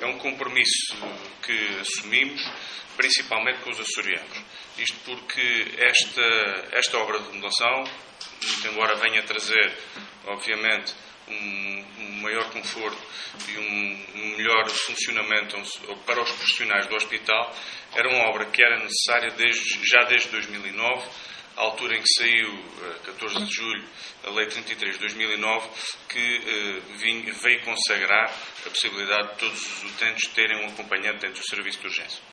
é um compromisso que assumimos, principalmente com os açorianos. Isto porque esta obra de remodelação, embora venha trazer, obviamente, um maior conforto e um melhor funcionamento para os profissionais do hospital, era uma obra que era necessária já desde 2009, à altura em que saiu, 14 de julho, a Lei 33 de 2009, que veio consagrar a possibilidade de todos os utentes terem um acompanhante dentro do serviço de urgência.